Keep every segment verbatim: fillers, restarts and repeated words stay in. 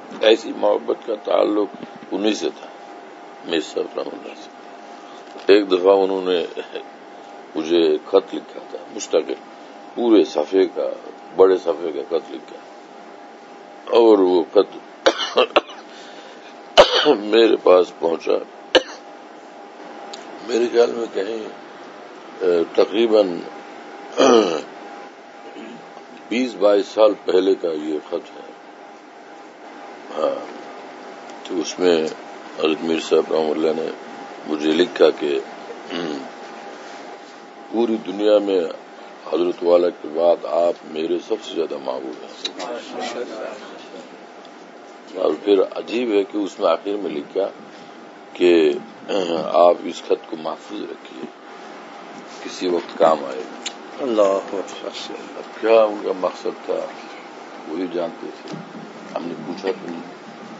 ایسی محبت کا تعلق انہیں سے تھا، میر صاحب رحمۃ اللہ سے۔ ایک دفعہ انہوں نے مجھے خط لکھا تھا مستقل، پورے صفحے کا، بڑے صفحے کا خط لکھا، اور وہ خط میرے پاس پہنچا، میرے خیال میں کہیں تقریباً بیس بائیس سال پہلے کا یہ خط ہے۔ ہاں، تو اس میں حضرت میر صاحب رحمۃ اللہ نے مجھے لکھا کہ پوری دنیا میں حضرت والا کے بعد آپ میرے سب سے زیادہ محبوب ہیں۔ اور پھر عجیب ہے کہ اس میں آخر میں لکھا کہ آپ اس خط کو محفوظ رکھیے، کسی وقت کام آئے گا۔ اللہ اب کیا ان کا مقصد تھا وہی جانتے تھے، ہم نے پوچھا تو نہیں،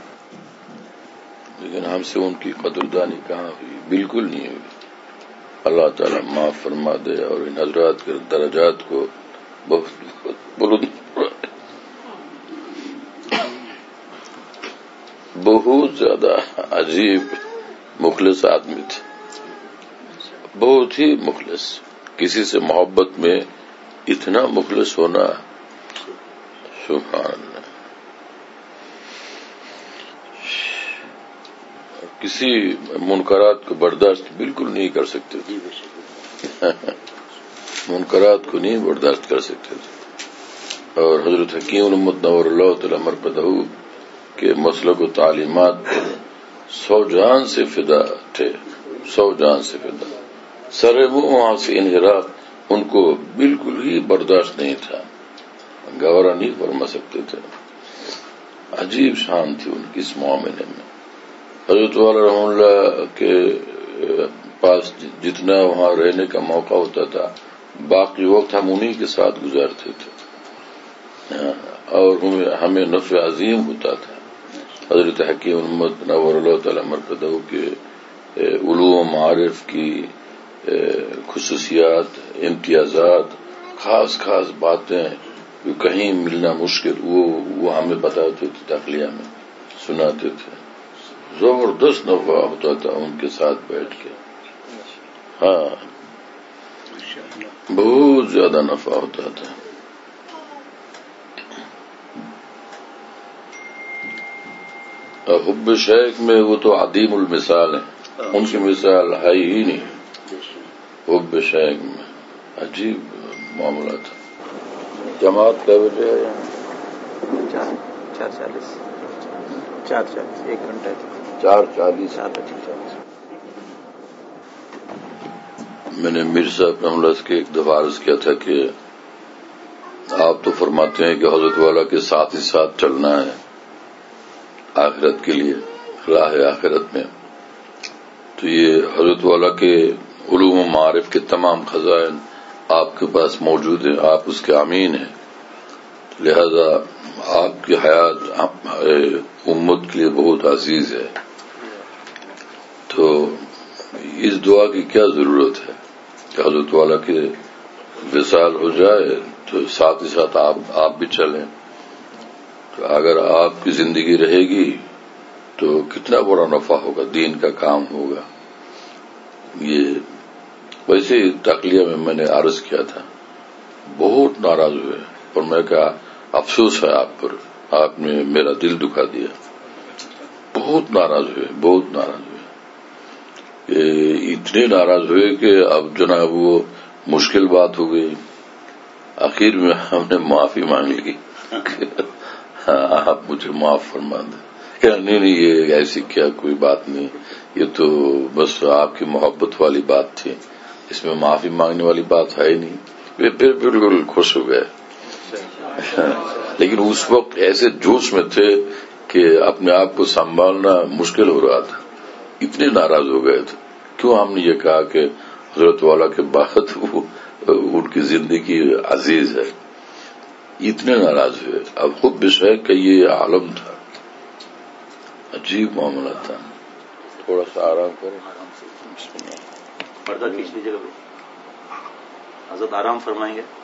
لیکن ہم سے ان کی قدردانی کہاں ہوئی، بالکل نہیں ہوئی۔ اللہ تعالیٰ معاف فرما دے اور ان حضرات کے درجات کو بہت بلند، بہت زیادہ عجیب مخلص آدمی تھے، بہت ہی مخلص۔ کسی سے محبت میں اتنا مخلص ہونا، سبحان اللہ۔ کسی منکرات کو برداشت بالکل نہیں کر سکتے تھے، منکرات کو نہیں برداشت کر سکتے تھے، اور حضرت حکیم الامت نور اللہ تعالی مرقدہ کے مسلک و تعلیمات پر سو جان سے فدا تھے، سو جان سے فدا۔ سر وہ وہاں سے انحراف ان کو بالکل ہی برداشت نہیں تھا، گوارا نہیں فرما سکتے تھے۔ عجیب شان تھی ان کی اس معاملے میں۔ حضرت والا رحمہ اللہ کے پاس جتنا وہاں رہنے کا موقع ہوتا تھا، باقی وقت ہم انہی کے ساتھ گزارتے تھے، اور ہمیں نفع عظیم ہوتا تھا۔ حضرت حکیم الامت نور اللہ تعالی مرقدہ کے علوم و معارف کی خصوصیات، امتیازات، خاص خاص باتیں جو کہیں ملنا مشکل، وہ وہ ہمیں بتاتے تھے، تخلیہ میں سناتے تھے۔ زبردست نفع ہوتا تھا ان کے ساتھ بیٹھ کے، ہاں بہت زیادہ نفع ہوتا تھا۔ حب شیخ میں وہ تو عدیم المثال ہیں، ان کی مثال ہے ہی نہیں۔ حب شیخ میں عجیب معاملہ تھا۔ جماعت کیا بجے ہے؟ چار چار چالیس چار چالیس ایک گھنٹہ چار چالیس میں نے میر صاحب رحمۃ اللہ کے ایک دفعہ عرض کیا تھا کہ آپ تو فرماتے ہیں کہ حضرت والا کے ساتھ ہی ساتھ چلنا ہے آخرت کے لیے، راہ آخرت میں، تو یہ حضرت والا کے علوم و معارف کے تمام خزائن آپ کے پاس موجود ہیں، آپ اس کے امین ہیں، لہذا آپ کی حیات امت کے لیے بہت عزیز ہے۔ تو اس دعا کی کیا ضرورت ہے کہ حضرت والا کے وصال ہو جائے تو ساتھ ہی ساتھ آپ آپ بھی چلیں۔ تو اگر آپ کی زندگی رہے گی تو کتنا بڑا نفع ہوگا، دین کا کام ہوگا۔ یہ ویسے ہی تقلیہ میں میں نے عرض کیا تھا، بہت ناراض ہوئے، اور میں کہا افسوس ہے آپ پر، آپ نے میرا دل دکھا دیا۔ بہت ناراض ہوئے، بہت ناراض ہوئے، اتنے ناراض ہوئے کہ اب جناب وہ مشکل بات ہو گئی۔ آخر میں ہم نے معافی مانگ لی، آپ مجھے معاف فرما دیں۔ کہ نہیں نہیں یہ ایسی کیا کوئی بات نہیں، یہ تو بس آپ کی محبت والی بات تھی، اس میں معافی مانگنے والی بات ہے ہی نہیں۔ پھر بالکل خوش ہو گئے، لیکن اس وقت ایسے جوش میں تھے کہ اپنے آپ کو سنبھالنا مشکل ہو رہا تھا، اتنے ناراض ہو گئے تھے۔ کیوں ہم نے یہ کہا کہ حضرت والا کے بعد ان کی زندگی عزیز ہے، اتنے ناراض ہوئے۔ اب حب شیخ کا یہ عالم تھا، عجیب معاملہ تھا۔ تھوڑا سا آرام کریں، پردہ کھینچ لیجیے گا، حضرت آرام فرمائیں گے۔